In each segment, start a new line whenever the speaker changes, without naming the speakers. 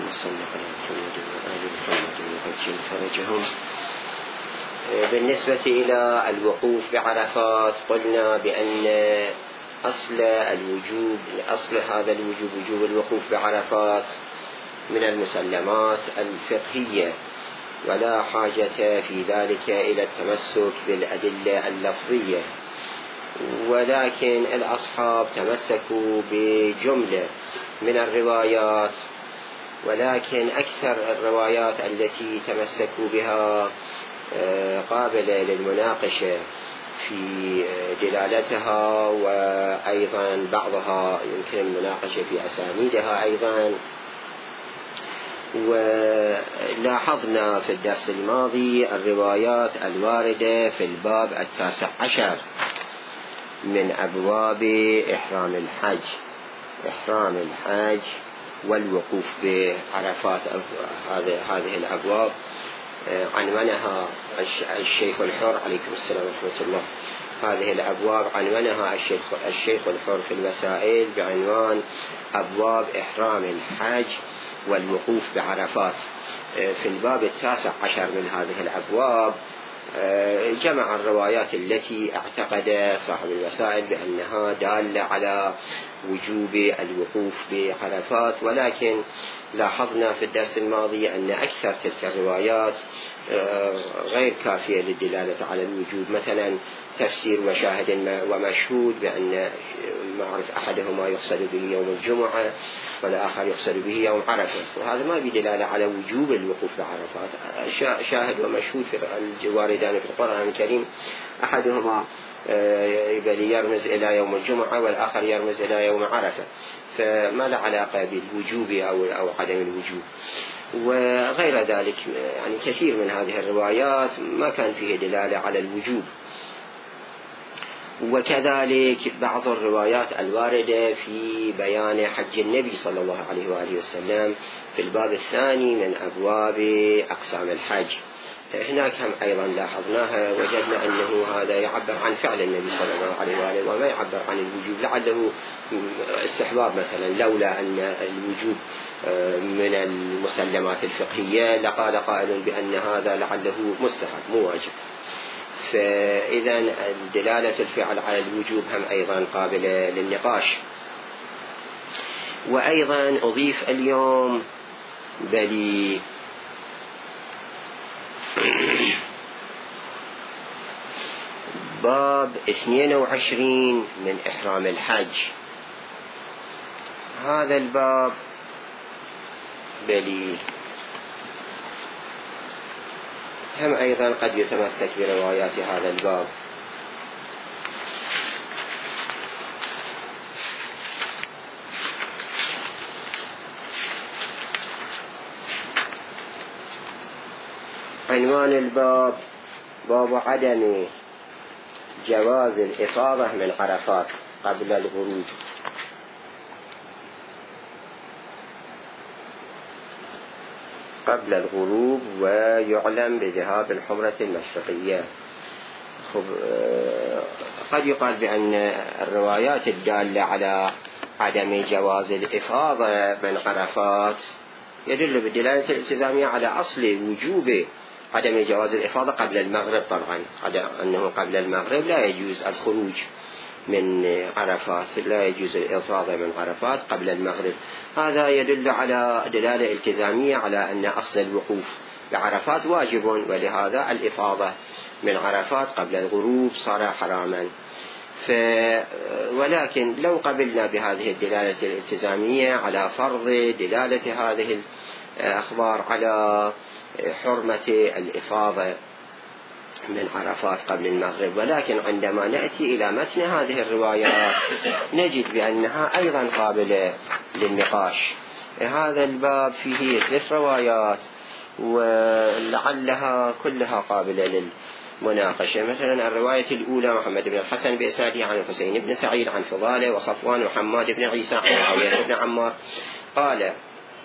صل على محمد وآل محمد وعجل فرجهم. بالنسبة إلى الوقوف بعرفات قلنا بأن أصل هذا الوجوب وجوب الوقوف بعرفات من المسلمات الفقهية، ولا حاجة في ذلك إلى التمسك بالأدلة اللفظية، ولكن الأصحاب تمسكوا بجملة من الروايات، ولكن أكثر الروايات التي تمسكوا بها قابلة للمناقشة في دلالتها، وأيضا بعضها يمكن المناقشة في أسانيدها أيضا. ولاحظنا في الدرس الماضي الروايات الواردة في الباب 19 من أبواب إحرام الحج والوقوف بعرفات. هذه الأبواب عنونها الشيخ الحر عليكم السلام ورحمة الله. هذه الأبواب عنونها الشيخ الحر في الوسائل بعنوان أبواب إحرام الحج والوقوف بعرفات. في الباب 19 من هذه الأبواب جمع الروايات التي اعتقد صاحب الوسائل بأنها دالة على وجوب الوقوف بعرفات، ولكن لاحظنا في الدرس الماضي أن أكثر تلك الروايات غير كافية للدلالة على الوجوب. مثلا تفسير وشاهد ومشهود بأن معرف أحدهما يقصد به يوم الجمعة والآخر يقصد به يوم عرفة، وهذا ما بدلالة على وجوب الوقوف بعرفات. شاهد ومشهود في الواردان في القرآن الكريم أحدهما يرمز إلى يوم الجمعة والآخر يرمز إلى يوم عرفة، فما له علاقة بالوجوب أو عدم الوجوب. وغير ذلك يعني كثير من هذه الروايات ما كان فيه دلالة على الوجوب. وكذلك بعض الروايات الواردة في بيان حج النبي صلى الله عليه وآله وسلم في الباب الثاني من أبواب أقسام الحج، هناك هم أيضا لاحظناها، وجدنا أنه هذا يعبر عن فعل النبي صلى الله عليه وآله وما يعبر عن الوجوب، لعله استحباب مثلا، لولا أن الوجوب من المسلمات الفقهية لقال قائل بأن هذا لعله مستحب مو واجب. فإذا دلالة الفعل على الوجوب هم أيضا قابلة للنقاش. وأيضا أضيف اليوم باب 22 من إحرام الحج. هذا الباب هم أيضا قد يتمسك بروايات هذا الباب. عنوان الباب باب عدم جواز الإفاضة من عرفات قبل الغروب ويعلم بذهاب الحمرة المشرقية. قد يقال بأن الروايات الدالة على عدم جواز الإفاضة من عرفات يدل بالدلالة الالتزامية على أصل وجوب عدم جواز الإفاضة قبل المغرب. طبعا أنه قبل المغرب لا يجوز الخروج من عرفات، لا يجوز الإفاضة من عرفات قبل المغرب. هذا يدل على دلالة التزامية على أن أصل الوقوف بعرفات واجب، ولهذا الإفاضة من عرفات قبل الغروب صار حراما. ولكن لو قبلنا بهذه الدلالة الالتزامية على فرض دلالة هذه الأخبار على حرمة الإفاضة من عرفات قبل المغرب، ولكن عندما نأتي إلى متن هذه الروايات نجد بأنها أيضا قابلة للنقاش. هذا الباب فيه 3 روايات ولعلها كلها قابلة للمناقشة. مثلا الرواية الأولى محمد بن الحسن بإسناده عن الحسين بن سعيد عن فضالة وصفوان وحماد بن عيسى عن معاوية بن عمار قال: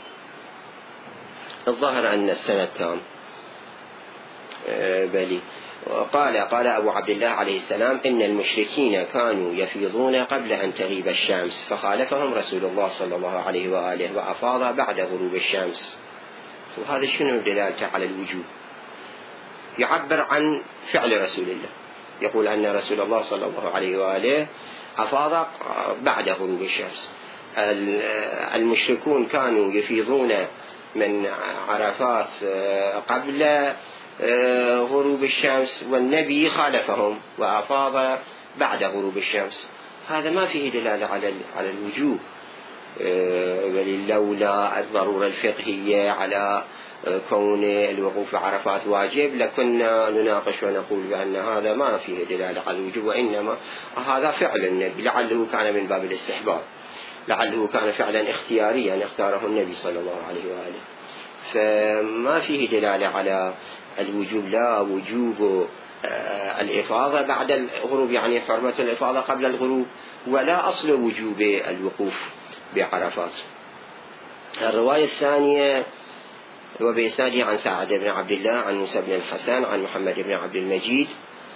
الظاهر أن السنة تام قال أبو عبد الله عليه السلام: إن المشركين كانوا يفيضون قبل أن تغيب الشمس فخالفهم رسول الله صلى الله عليه وآله وأفاض بعد غروب الشمس. وهذا شنو دلالته على الوجوب؟ يعبر عن فعل رسول الله، يقول أن رسول الله صلى الله عليه وآله أفاض بعد غروب الشمس. المشركون كانوا يفيضون من عرفات قبل غروب الشمس، والنبي خالفهم وأفاض بعد غروب الشمس. هذا ما فيه دلالة على الوجوب، ولولا الضرورة الفقهية على كون الوقوف بعرفات واجب لكنا نناقش ونقول بأن هذا ما فيه دلالة على الوجوب، وإنما هذا فعل النبي، لعله كان من باب الاستحباب، لعله كان فعلا اختياريا اختاره النبي صلى الله عليه وآله. فما فيه دلالة على الوجوب، لا وجوب الإفاضة بعد الغروب، يعني حرمة الإفاضة قبل الغروب، ولا أصل وجوب الوقوف بعرفات. الرواية الثانية وبإسناده عن سعد بن عبد الله عن موسى بن الحسن عن محمد بن عبد المجيد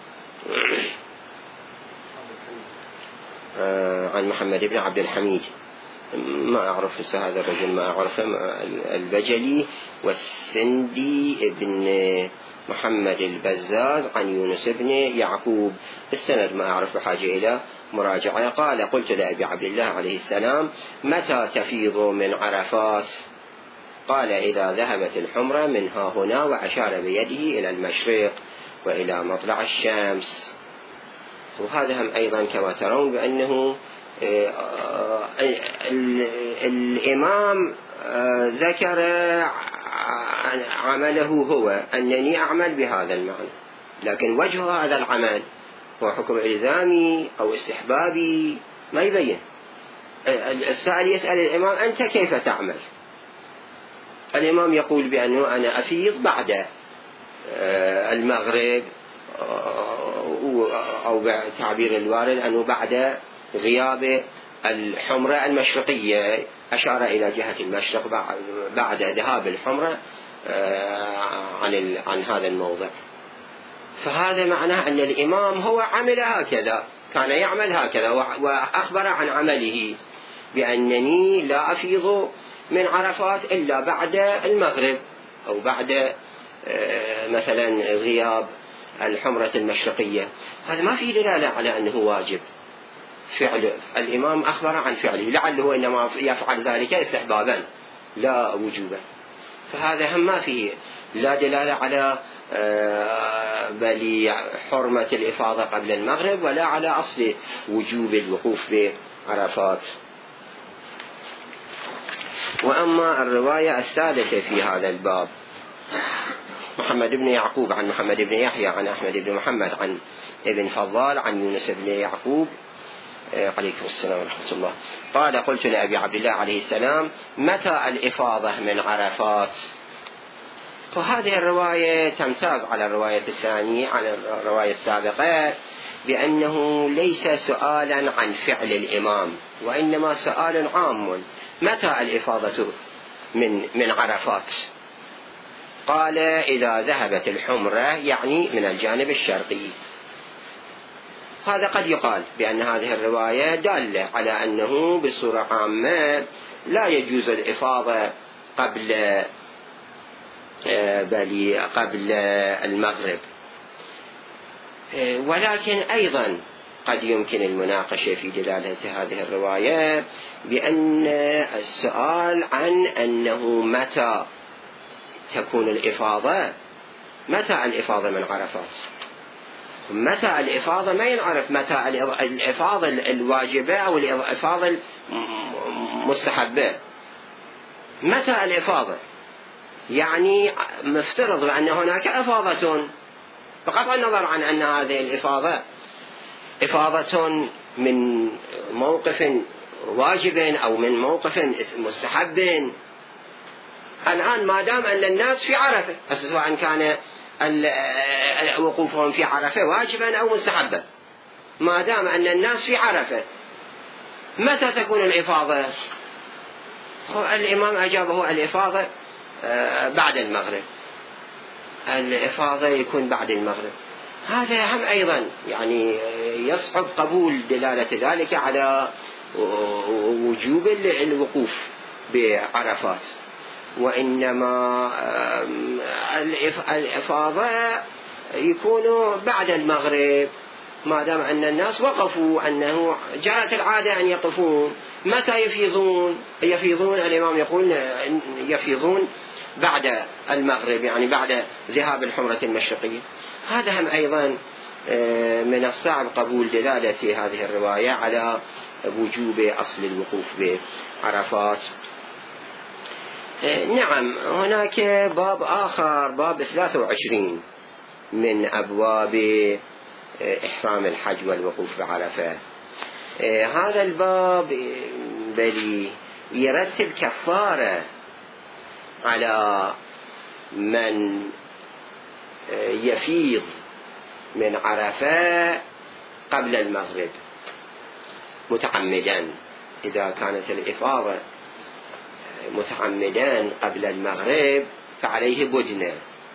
عن محمد بن عبد الحميد، ما أعرف هذا الرجل، ما أعرفه، البجلي، والسندي بن محمد البزاز عن يونس بن يعقوب. السند ما أعرف بحاجة إلى مراجعة. قال: قلت لأبي عبد الله عليه السلام: متى تفيض من عرفات؟ قال: إذا ذهبت الحمرة من ها هنا، وأشار بيده إلى المشرق وإلى مطلع الشمس. وهذا هم أيضا كما ترون بأنه الإمام ذكر عمله هو، أنني أعمل بهذا المعنى، لكن وجه هذا العمل هو حكم إلزامي أو استحبابي ما يبين. السائل يسأل الإمام: أنت كيف تعمل؟ الإمام يقول بأنه أنا أفيض بعد المغرب، أو بتعبير الوارد أنه بعد غياب الحمرة المشرقية، أشار إلى جهة المشرق بعد ذهاب الحمرة عن هذا الموضع. فهذا معناه أن الإمام هو عمل هكذا، كان يعمل هكذا، وأخبر عن عمله بأنني لا أفيض من عرفات إلا بعد المغرب، أو بعد مثلا غياب الحمرة المشرقية. هذا ما فيه دلالة على أنه واجب فعل الإمام، أخبر عن فعله، لعله إنما يفعل ذلك استحبابا لا وجوبا. فهذا هم ما فيه لا دلالة على بل حرمة الإفاضة قبل المغرب، ولا على أصل وجوب الوقوف بعرفات. وأما الرواية الثالثة في هذا الباب: محمد بن يعقوب عن محمد بن يحيى عن أحمد بن محمد عن ابن فضال عن يونس بن يعقوب عليكم السلام ورحمة الله. قال: قلت لأبي عبد الله عليه السلام: متى الإفاضة من عرفات؟ فهذه الرواية تمتاز على الرواية الثانية، على الرواية السابقة، بأنه ليس سؤالا عن فعل الإمام، وإنما سؤال عام: متى الإفاضة من عرفات؟ قال: إذا ذهبت الحمرة، يعني من الجانب الشرقي. هذا قد يقال بأن هذه الرواية دالة على أنه بصورة عامة لا يجوز الإفاضة قبل المغرب، ولكن أيضا قد يمكن المناقشة في دلالة هذه الرواية بأن السؤال عن أنه متى تكون الإفاضة، متى الإفاضة من عرفات، متى الإفاضة ما ينعرف، متى الإفاضة الواجبة أو الإفاضة المستحبة، متى الإفاضة؟ يعني مفترض أن هناك إفاضة، بغض النظر عن أن هذه الإفاضة إفاضة من موقف واجب أو من موقف مستحب. الآن ما دام أن الناس في عرفة، سواء كان وقوفهم في عرفة واجبا أو مستحبا، ما دام أن الناس في عرفة، متى تكون الإفاضة؟ الإمام أجابه: الإفاضة بعد المغرب. الإفاضة يكون بعد المغرب. هذا هم أيضا يعني يصعب قبول دلالة ذلك على وجوب الوقوف بعرفات، وإنما الإفاضة يكون بعد المغرب، ما دام أن الناس وقفوا، أنه جاءت العادة أن يقفون. متى يفيضون الإمام يقول يفيضون بعد المغرب، يعني بعد ذهاب الحمرة المشرقية. هذا هم أيضا من الصعب قبول دلالة هذه الرواية على وجوب أصل الوقوف بعرفات. نعم، هناك باب آخر، باب 23 من أبواب إحرام الحج والوقوف بعرفة. هذا الباب بل يرتب كفارة على من يفيض من عرفة قبل المغرب متعمدا. إذا كانت الإفاضة متعمدا قبل المغرب فعليه بدنة.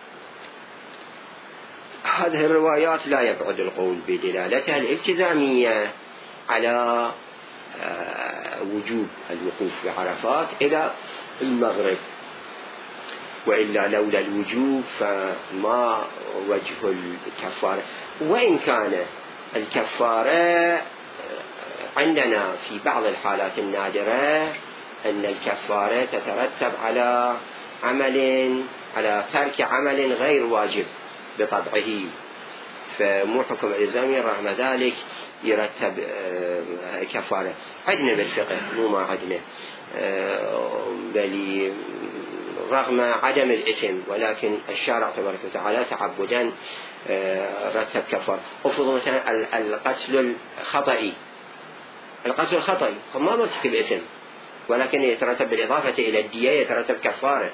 هذه الروايات لا يبعد القول بدلالتها الالتزامية على وجوب الوقوف بعرفات إلى المغرب، وإلا لولا الوجوب فما وجه الكفارة. وإن كان الكفارة عندنا في بعض الحالات النادرة أن الكفارة تترتب على ترك عمل غير واجب بطبعه، فمو حكم الإلزامي رغم ذلك يرتب كفارة. عدنا بالفقه، مو ما عدنا، بل رغم عدم الإثم، ولكن الشارع تبارك وتعالى تعبدا رتب كفارة. أفرض مثلا القتل الخطئي فما مرتكب إثم، ولكن يترتب بالإضافة إلى الدية يترتب كفارة.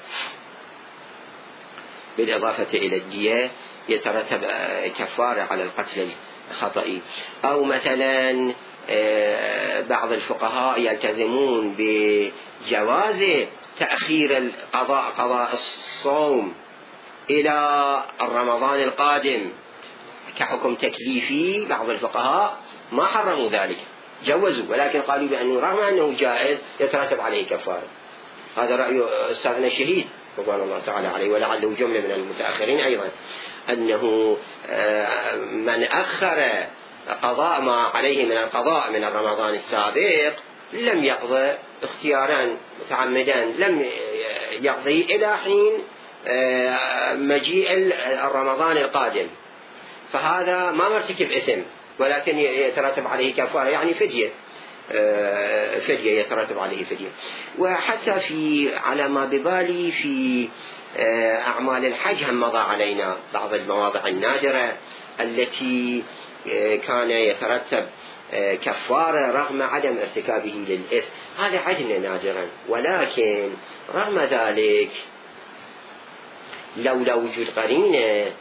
بالإضافة إلى الدية يترتب كفارة على القتل الخطئي. أو مثلا بعض الفقهاء يلتزمون بجواز تأخير قضاء الصوم إلى رمضان القادم كحكم تكليفي. بعض الفقهاء ما حرموا ذلك، جوزوا، ولكن قالوا بأنه رغم أنه جائز يترتب عليه كفارة. هذا رأي أستاذنا الشهيد رضوان الله تعالى عليه، ولعله جملة من المتأخرين أيضا، أنه من أخر قضاء ما عليه من القضاء من رمضان السابق لم يقضي اختيارا متعمدا، لم يقضي إلى حين مجيء رمضان القادم، فهذا ما مرتكب إثم، ولكن يترتب عليه كفارة، يعني فدية يترتب عليه فدية. وحتى على ما ببالي في أعمال الحج هم مضى علينا بعض المواضع النادرة التي كان يترتب كفارة رغم عدم ارتكابه للإثم. هذا عدنا نادرا، ولكن رغم ذلك لولا وجود قرينة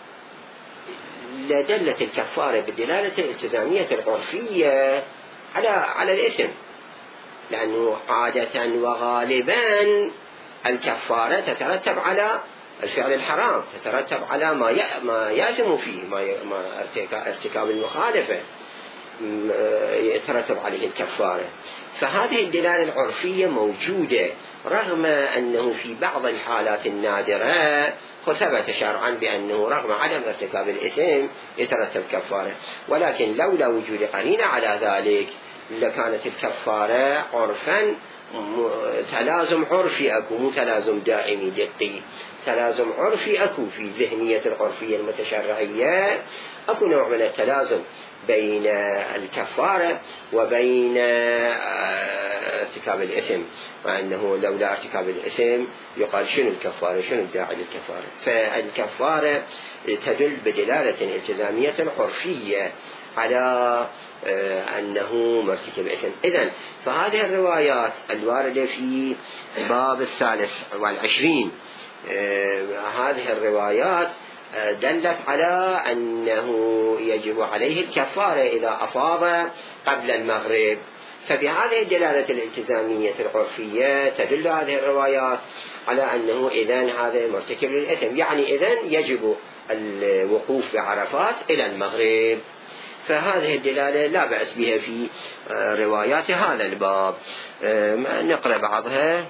لدلت الكفارة بالدلالة الالتزامية العرفية على الإثم، لأنه عادة وغالبا الكفارة تترتب على الفعل الحرام، تترتب على ما يأثم فيه، ما ارتكاب المخالفة يترتب عليه الكفارة. فهذه الدلالة العرفية موجودة، رغم أنه في بعض الحالات النادرة ثبت شرعا بأنه رغم عدم ارتكاب الإثم يترتب كفارة، ولكن لولا وجود قرينة على ذلك لكانت الكفارة عرفا تلازم عرفي أكو، مو تلازم دائمي دقي، تلازم عرفي أكو في الذهنية العرفية المتشرعية، أكو نوع من التلازم بين الكفارة وبين ارتكاب الإثم، وأنه لولا ارتكاب الإثم يقال شنو الكفارة، شنو الداعي للكفارة. فالكفارة تدل بدلالة التزامية عرفية على أنه مرتكب إثم. إذن فهذه الروايات الواردة في باب 23 هذه الروايات دلت على أنه يجب عليه الكفارة إذا أفاض قبل المغرب، فبهذه الدلالة الالتزامية العرفية تدل هذه الروايات على أنه إذن هذا مرتكب للإثم، يعني إذن يجب الوقوف بعرفات إلى المغرب. فهذه الدلالة لا بأس بها في روايات هذا الباب. نقرأ بعضها.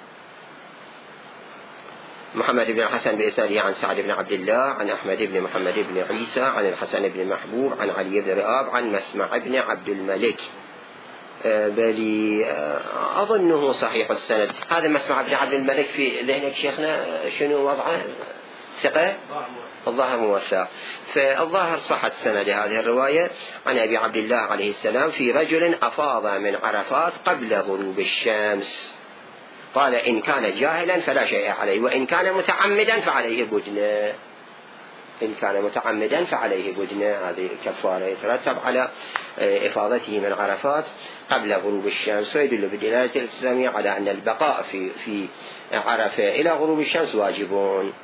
محمد بن الحسن بإسناده عن سعد بن عبد الله عن أحمد بن محمد بن عيسى عن الحسن بن محبوب عن علي بن رئاب عن مسمع بن عبد الملك، بل أظنه صحيح السند. هذا مسمع بن عبد الملك في ذهنك شيخنا شنو وضعه؟ ثقة؟ الظاهر موثق. فالظاهر صحت سند هذه الرواية عن أبي عبد الله عليه السلام في رجل أفاض من عرفات قبل غروب الشمس، قال إن كان جاهلا فلا شيء عليه، وإن كان متعمدا فعليه بدنة. إن كان متعمدا فعليه بدنة، هذه كفارة يترتب على إفاضته من عرفات قبل غروب الشمس. ويدل بالدلالة الالتزامية على أن البقاء في عرفة إلى غروب الشمس واجبون.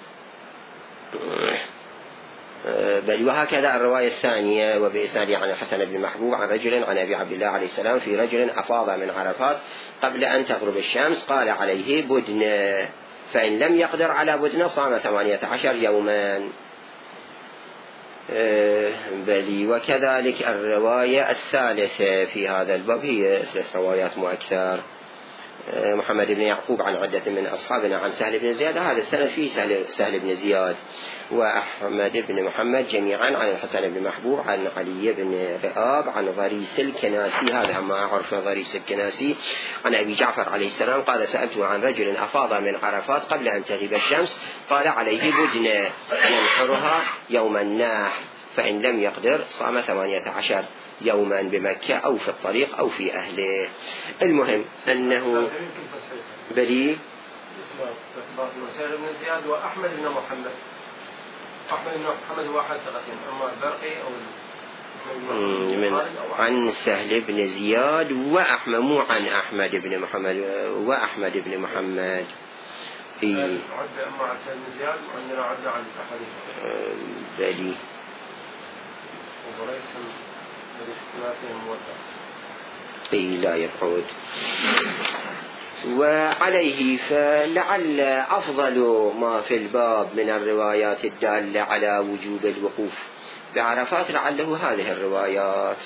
بل وهكذا الرواية الثانية وبإسناده عن الحسن بن محبوب عن رجل عن أبي عبد الله عليه السلام في رجل أفاض من عرفات قبل أن تغرب الشمس، قال عليه بدنة، فإن لم يقدر على بدنة صام 18 يوما. بل وكذلك الرواية الثالثة في هذا الباب هي 3 روايات مؤكثر. محمد بن يعقوب عن عدة من أصحابنا عن سهل بن زياد، هذا السند فيه سهل بن زياد وأحمد بن محمد جميعا عن الحسن بن محبوب عن علي بن رئاب عن ضريس الكناسي، هذا ما عرف ضريس الكناسي، عن أبي جعفر عليه السلام قال سألته عن رجل أفاض من عرفات قبل أن تغيب الشمس، قال عليه بدنة ينحرها يوم النحر، فإن لم يقدر صام 18 يوما بمكة أو في الطريق أو في أهله. المهم أنه بلي
سهل بن زياد وأحمد بن محمد. أحمد بن محمد هو أحد ثقتين، أما البرقي أو
من عن سهل بن زياد وأحمد، مو عن أحمد بن محمد وأحمد بن محمد.
عد أما عن سهل بن زياد وعندنا عد عن أحد
بلي
وضريس
لا يبعد. وعليه فلعل أفضل ما في الباب من الروايات الدالة على وجوب الوقوف بعرفات لعله هذه الروايات.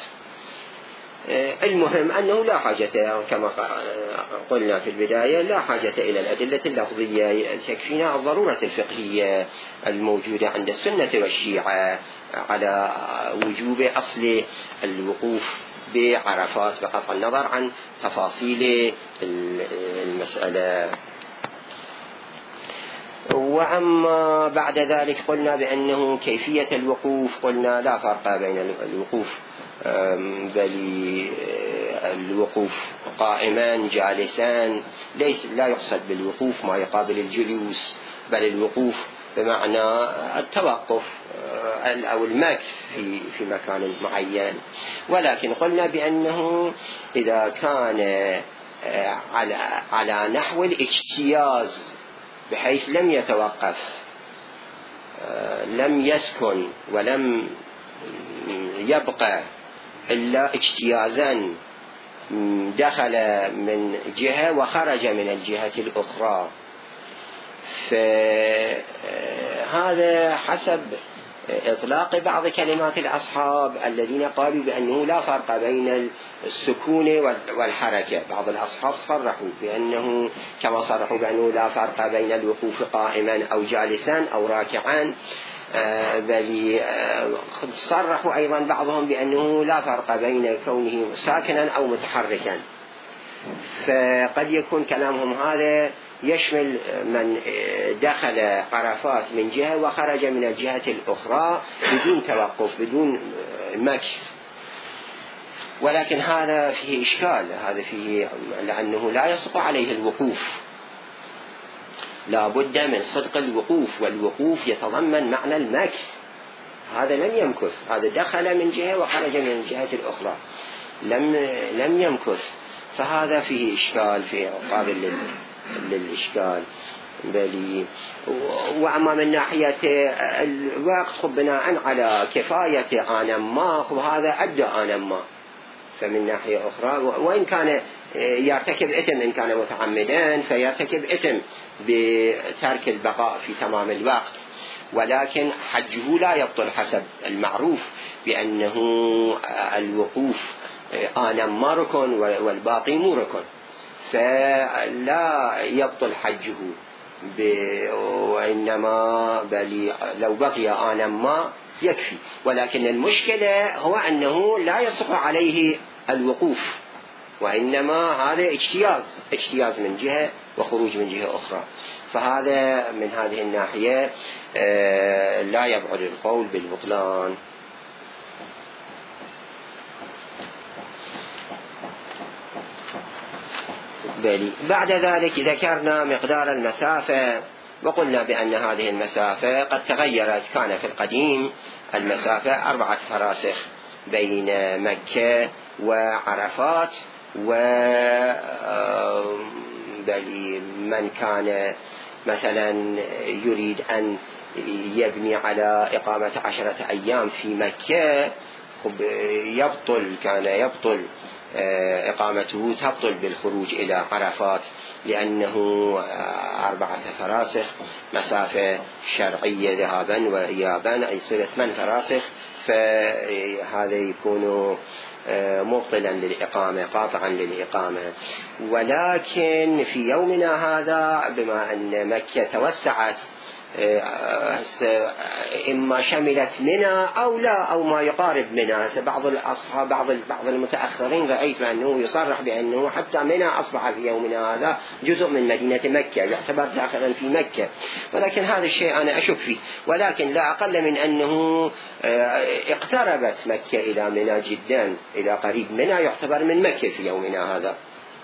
المهم أنه لا حاجة كما قلنا في البداية، لا حاجة إلى الأدلة اللفظية، تكفينا الضرورة الفقهية الموجودة عند السنة والشيعة على وجوب أصل الوقوف بعرفات بغض النظر عن تفاصيل المسألة. وأما بعد ذلك قلنا بأنه كيفية الوقوف، قلنا لا فرق بين الوقوف بل الوقوف قائما جالسا، لا يقصد بالوقوف ما يقابل الجلوس، بل الوقوف بمعنى التوقف أو المكث في مكان معين. ولكن قلنا بأنه إذا كان على نحو الاجتياز بحيث لم يتوقف، لم يسكن ولم يبقى إلا اجتيازا، دخل من جهة وخرج من الجهة الأخرى، فهذا حسب إطلاق بعض كلمات الأصحاب الذين قالوا بأنه لا فرق بين السكون والحركة. بعض الأصحاب صرحوا بأنه كما صرحوا بأنه لا فرق بين الوقوف قائما أو جالسا أو راكعا، بل صرحوا أيضا بعضهم بأنه لا فرق بين كونه ساكنا أو متحركا. فقد يكون كلامهم هذا يشمل من دخل عرفات من جهة وخرج من الجهة الأخرى بدون توقف بدون مكث، ولكن هذا فيه إشكال، هذا فيه لأنه لا يصدق عليه الوقوف، لا بد من صدق الوقوف، والوقوف يتضمن معنى المكث. هذا لم يمكث، هذا دخل من جهة وخرج من الجهة الأخرى، لم يمكث، فهذا فيه إشكال، فيه قابل للإشكال. بل وأما من ناحية الوقت بناء على كفاية آن ما، وهذا أدى آن ما، فمن ناحية أخرى وإن كان يرتكب إثم إن كان متعمدا فيرتكب إثم بترك البقاء في تمام الوقت، ولكن حجه لا يبطل حسب المعروف بأنه الوقوف آنا ما ركن والباقي مو ركن، فلا يبطل حجه وإنما بل لو بقي آنا ما يكفي. ولكن المشكلة هو أنه لا يصح عليه الوقوف، وإنما هذا اجتياز من جهة وخروج من جهة أخرى، فهذا من هذه الناحية لا يبعد القول بالبطلان. بعد ذلك ذكرنا مقدار المسافة وقلنا بأن هذه المسافة قد تغيرت. كان في القديم المسافة 4 فراسخ بين مكة وعرفات، من كان مثلا يريد أن يبني على إقامة 10 أيام في مكة كان يبطل إقامته، تبطل بالخروج إلى عرفات، لأنه 4 فراسخ مسافة شرعية ذهابا وإيابا، يصير 8 فراسخ، فهذا يكون مبطلا للإقامة، قاطعا للإقامة. ولكن في يومنا هذا بما أن مكة توسعت إما شملت منى أو لا أو ما يقارب منى، بعض الأصحاب بعض المتأخرين رأيت أنه يصرح بأنه حتى منى أصبح في يومنا هذا جزء من مدينة مكة، يعتبر داخلا في مكة، ولكن هذا الشيء أنا أشك فيه. ولكن لا أقل من أنه اقتربت مكة إلى منى جدا، إلى قريب منى، يعتبر من مكة في يومنا هذا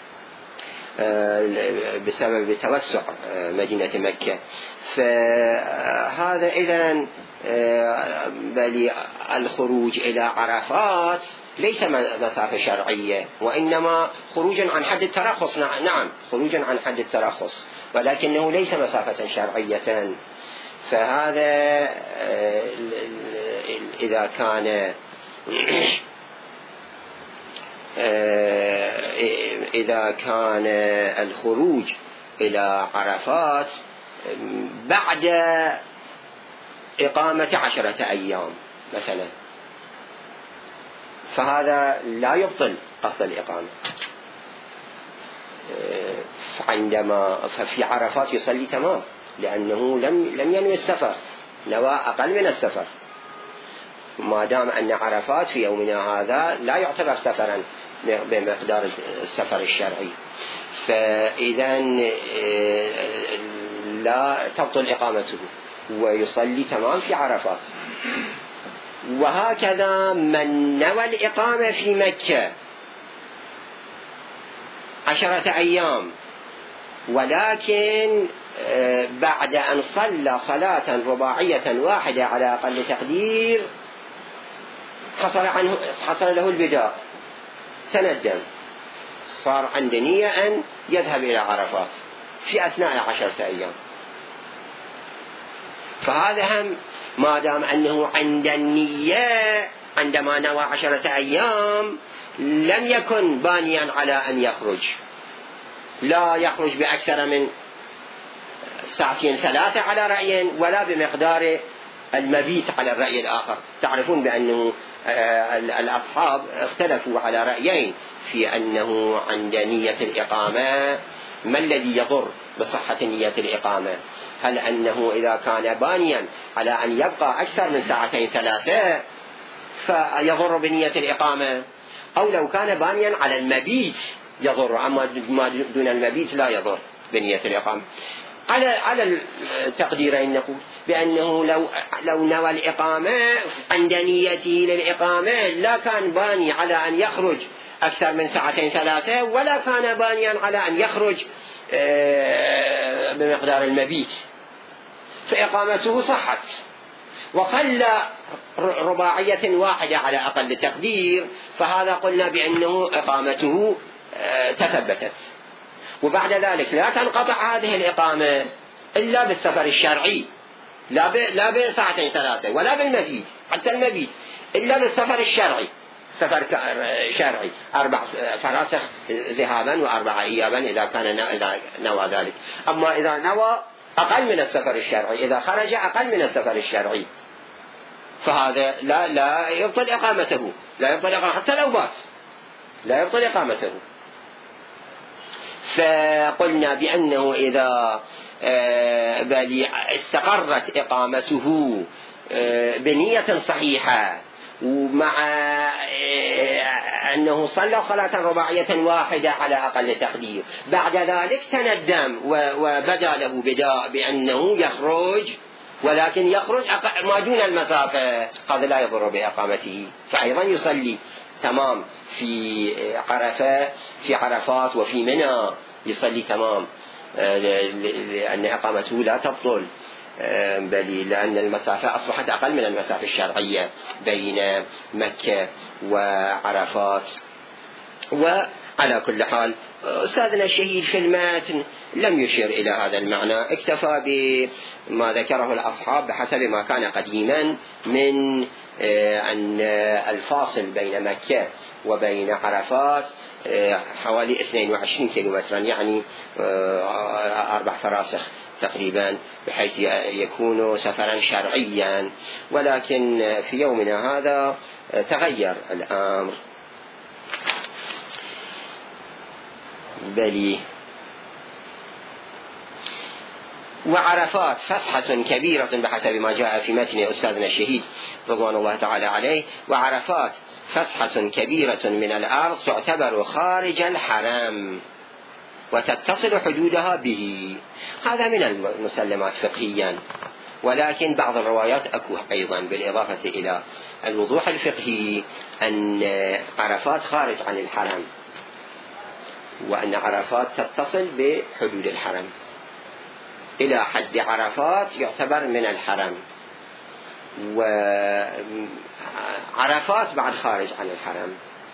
بسبب توسع مدينة مكة. فهذا إذن بل الخروج إلى عرفات ليس مسافة شرعية، وإنما خروج عن حد الترخص. نعم خروج عن حد الترخص، ولكنه ليس مسافة شرعية. فهذا إذا كان الخروج إلى عرفات بعد إقامة 10 أيام مثلا، فهذا لا يبطل قصد الإقامة. ففي عرفات يصلي تمام، لأنه لم ينوي السفر، نوى أقل من السفر، ما دام أن عرفات في يومنا هذا لا يعتبر سفرا بمقدار السفر الشرعي، فإذا لا تبطل إقامته ويصلي تمام في عرفات. وهكذا من نوى الإقامة في مكة 10 أيام، ولكن بعد أن صلى صلاة رباعية واحدة على أقل تقدير حصل له البداء، تندم، صار عنده نية أن يذهب إلى عرفات في أثناء 10 أيام، فهذا هم ما دام أنه عند النية عندما نوى 10 أيام لم يكن بانيا على أن يخرج، لا يخرج بأكثر من 2 3 على رأي، ولا بمقدار المبيت على الرأي الآخر. تعرفون بأنه الأصحاب اختلفوا على رأيين في أنه عند نية الإقامة ما الذي يضر بصحة نية الإقامة، هل أنه إذا كان بانيا على أن يبقى أكثر من 2 3 فيضر بنية الإقامة، أو لو كان بانيا على المبيت يضر، أما ما دون المبيت لا يضر بنية الإقامة. على التقديرين نقول بأنه لو نوى الإقامة عند نيته للإقامة لا كان باني على أن يخرج أكثر من 2 3 ولا كان بانيا على أن يخرج بمقدار المبيت، فإقامته صحت، وصلى رباعية واحدة على أقل تقدير، فهذا قلنا بأنه إقامته تثبتت. وبعد ذلك لا تنقطع هذه الإقامة إلا بالسفر الشرعي، لا ب2 3 ولا بالمبيت، حتى المبيت إلا بالسفر الشرعي، سفر شرعي 4 فراسخ ذهابا و4 إيابا إذا كان نوى ذلك. أما إذا نوى أقل من السفر الشرعي، إذا خرج أقل من السفر الشرعي، فهذا لا يبطل إقامته، لا يبطل إقامته حتى لو بات، لا يبطل إقامته. فقلنا بأنه إذا استقرت إقامته بنية صحيحة، ومع أنه صلى صلاة رباعية واحدة على أقل تقدير، بعد ذلك تندم وبدا له بداء بأنه يخرج، ولكن يخرج ما دون المسافة، هذا لا يضر بإقامته، فأيضا يصلي تمام في عرفات وفي منى، يصلي تمام، لأن إقامته لا تبطل، بل لأن المسافة أصبحت أقل من المسافة الشرعية بين مكة وعرفات. وعلى كل حال أستاذنا الشهيد في المتن لم يشير إلى هذا المعنى، اكتفى بما ذكره الأصحاب بحسب ما كان قديما من أن الفاصل بين مكة وبين عرفات حوالي 22 كيلومترا، يعني 4 فراسخ تقريبا، بحيث يكون سفرا شرعيا. ولكن في يومنا هذا تغير الأمر، بل وعرفات فسحة كبيرة بحسب ما جاء في متن أستاذنا الشهيد رضوان الله تعالى عليه، وعرفات فسحة كبيرة من الأرض تعتبر خارج الحرم وتتصل حدودها به. هذا من المسلمات فقهيا، ولكن بعض الروايات أكو أيضا بالإضافة إلى الوضوح الفقهي أن عرفات خارج عن الحرم، وأن عرفات تتصل بحدود الحرم، إلى حد عرفات يعتبر من الحرم، وعرفات بعد خارج عن الحرم.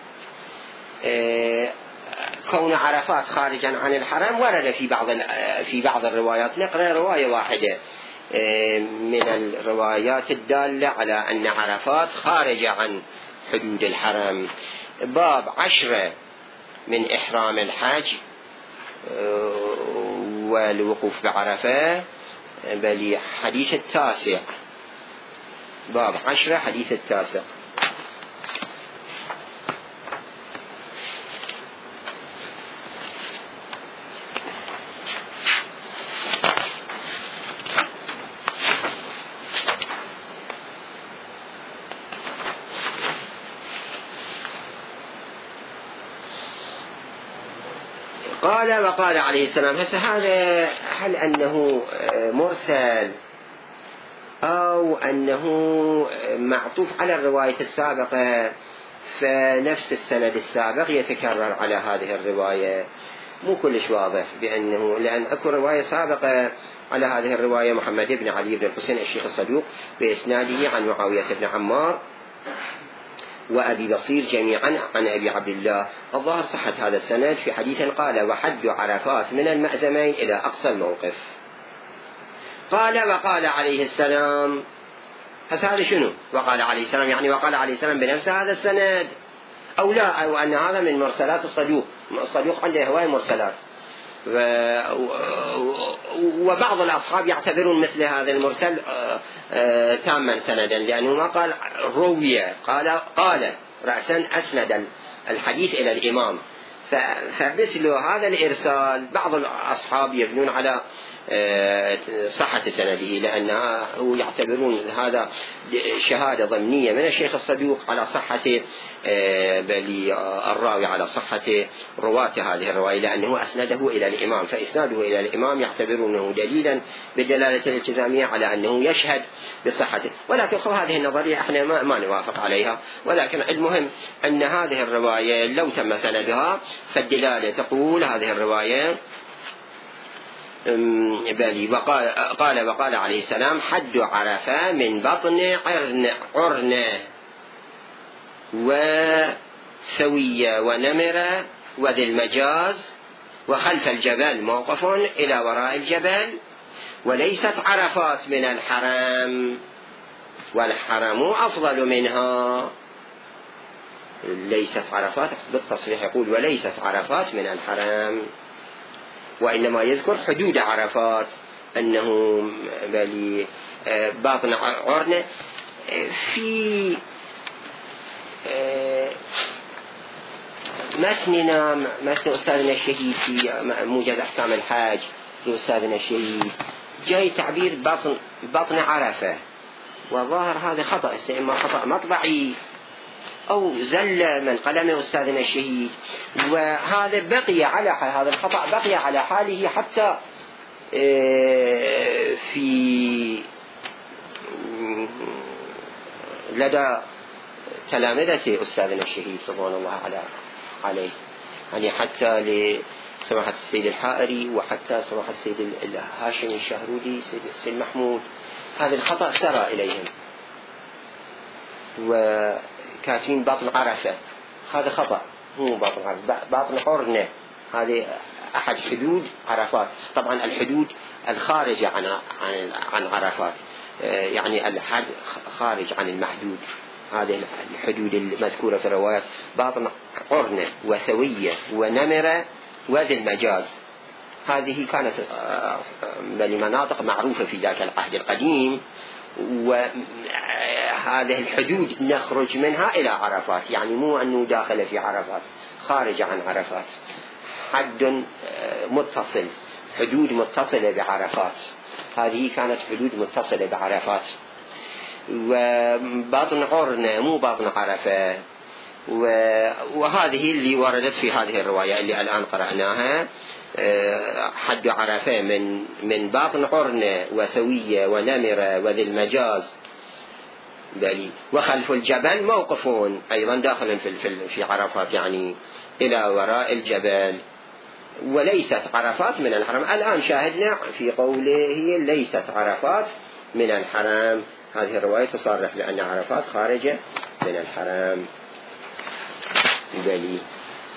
كون عرفات خارجا عن الحرم ورد في بعض الروايات. نقرأ رواية واحدة من الروايات الدالة على أن عرفات خارج عن حدود الحرم. باب 10 من إحرام الحج والوقوف بعرفة، بل حديث 9، باب 10 حديث 9. قال وقال عليه السلام. هذا هل أنه مرسل أو أنه معطوف على الرواية السابقة، فنفس السند السابق يتكرر على هذه الرواية؟ مو كلش واضح، لأن أكو رواية سابقة على هذه الرواية محمد بن علي بن الحسين الشيخ الصدوق بإسناده عن معاوية بن عمار وأبي بصير جميعا عن أبي عبد الله. الظاهر صحة هذا السند في حديث قال وحد عرفات من المأزمين إلى أقصى الموقف. قال وقال عليه السلام. هذا شنو؟ وقال عليه السلام يعني وقال عليه السلام بنفس هذا السند أو لا، أو أن هذا من مرسلات الصدوق. الصدوق عنده هواية مرسلات، وبعض الأصحاب يعتبرون مثل هذا المرسل تاما سندا، لأنه ما قال روية، قال رأسا أسند الحديث إلى الإمام. فمثل هذا الإرسال بعض الأصحاب يبنون على صحة سنده، لأنه يعتبرون هذا شهادة ضمنية من الشيخ الصدوق على صحة بل الراوي على صحة رواة هذه الرواية، لأنه أسنده إلى الإمام، فإسناده إلى الإمام يعتبرونه دليلا بالدلالة الالتزامية على أنه يشهد بصحته. ولكن هذه النظرية احنا ما نوافق عليها، ولكن المهم أن هذه الرواية لو تم سندها فالدلالة تقول هذه الرواية قال وقال عليه السلام حد عرفة من بطن عرنة وثوية ونمرة وذي المجاز وخلف الجبل موقف إلى وراء الجبل، وليست عرفات من الحرم والحرم أفضل منها. ليست عرفات بالتصريح يقول وليست عرفات من الحرم، وإنما يذكر حدود عرفات أنه بل باطن عرنة. في متن أستاذنا الشهيد في موجز أحكام الحاج لأستاذنا الشهيد جاي تعبير باطن عرفة، وظاهر هذا خطأ، إما خطأ مطبعي أو زل من قلم أستاذنا الشهيد، وهذا بقي على هذا الخطأ بقي على حاله حتى في لدى تلامذة أستاذنا الشهيد رضوان الله عليه، يعني حتى لسماحة السيد الحائري وحتى سماحة السيد الهاشمي الشهرودي سيد محمود، هذا الخطأ سرى إليهم وكاتبين باطن عرفة، هذا خطأ، مو باطن عرفة، باطن عرنة، هذه أحد حدود عرفات. طبعا الحدود الخارجة عن عرفات، يعني الحد خارج عن المحدود، هذه الحدود المذكورة في الروايات باطن عرنة وسوية ونمرة وذي المجاز، هذه كانت لمناطق معروفة في ذاك العهد القديم، وهذه الحدود نخرج منها إلى عرفات، يعني مو أنه داخل في عرفات، خارج عن عرفات، حد متصل، حدود متصلة بعرفات، هذه كانت حدود متصلة بعرفات. وباطن عرنة مو باطن عرفة، وهذه اللي وردت في هذه الرواية اللي الآن قرأناها، حد عرفة من باطن عرنة وسوية ونمرة وذي المجاز بلي، وخلف الجبل موقفون أيضا داخل في عرفات، يعني إلى وراء الجبل، وليست عرفات من الحرم. الآن شاهدنا في قوله هي ليست عرفات من الحرم، هذه الرواية تصرح بأن عرفات خارجة من الحرم بلي.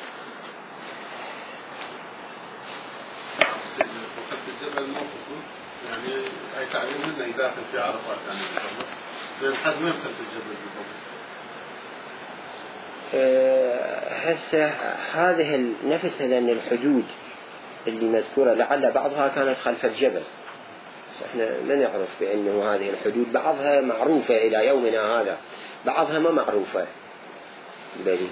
يعني أي تعليم أنه داخل في عرفات، يعني بين حد ما يدخل في الجبل بالضبط.
هسه هذه نفسها لأن الحدود اللي مذكورة لعل بعضها كانت خلف الجبل، بس احنا ما نعرف بأنه هذه الحدود بعضها معروفة إلى يومنا هذا، بعضها ما معروفة بلي.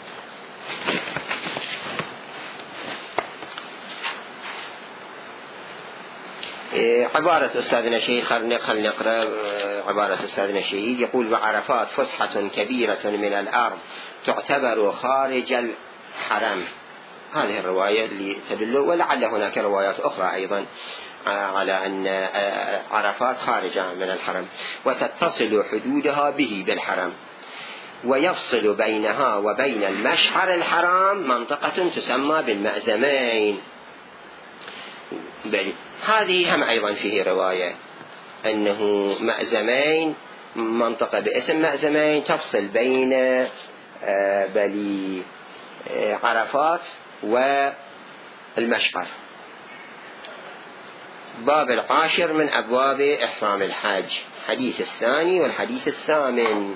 عبارة أستاذنا الشهيد، خلنا نقرأ عبارة أستاذنا الشهيد، يقول وعرفات فسحة كبيرة من الأرض تعتبر خارج الحرم، هذه الرواية اللي تدل، ولعل هناك روايات أخرى أيضا على أن عرفات خارجة من الحرم، وتتصل حدودها به بالحرم، ويفصل بينها وبين المشعر الحرام منطقة تسمى بالمأزمين بل. هذه هم أيضا فيه رواية أنه مأزمين، منطقة باسم مأزمين تفصل بين بلي عرفات والمشعر. باب 10 من أبواب إحرام الحج، حديث الثاني والحديث الثامن.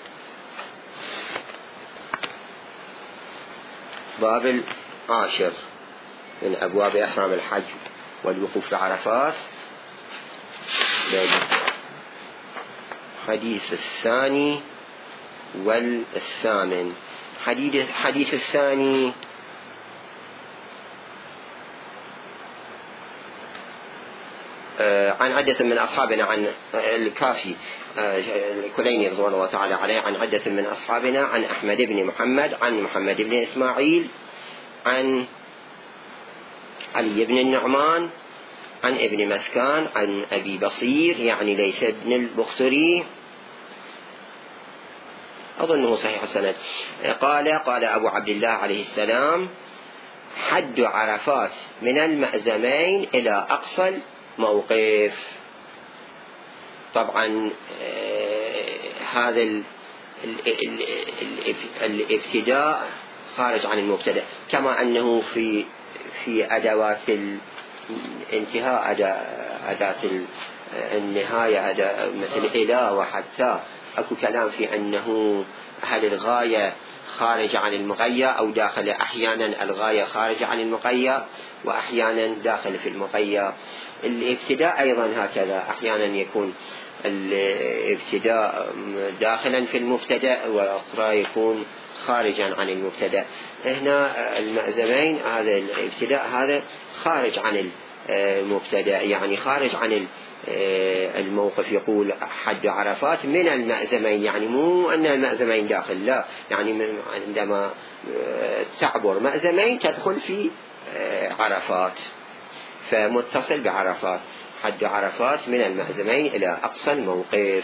باب 10 من أبواب إحرام الحج والوقوف بعرفات، حديث الثاني والثامن. حديث الثاني عن عدة من أصحابنا، عن الكافي الكليني رضوان الله تعالى عليه، عن عدة من أصحابنا، عن أحمد بن محمد، عن محمد بن إسماعيل، عن علي بن النعمان، عن ابن مسكان، عن أبي بصير يعني ليث بن البختري، أظنه صحيح السند، قال أبو عبد الله عليه السلام حد عرفات من المأزمين إلى أقصى موقف. طبعا هذا الابتداء خارج عن المبتدأ، كما أنه في أدوات الانتهاء أداة النهاية مثل إلى وحتى، أكو كلام في أنه هل الغاية خارج عن المغية أو داخل، أحيانا الغاية خارج عن المغية وأحيانا داخل في المغية. الابتداء أيضا هكذا، أحيانا يكون الابتداء داخلا في المبتدأ وأخرى يكون خارجا عن المبتدأ. هنا المأزمين هذا الابتداء هذا خارج عن المبتدأ، يعني خارج عن الموقف. يقول حد عرفات من المأزمين، يعني مو أن المأزمين داخل، لا، يعني عندما تعبر مأزمين تدخل في عرفات، فمتصل بعرفات. حد عرفات من المأزمين إلى أقصى الموقف.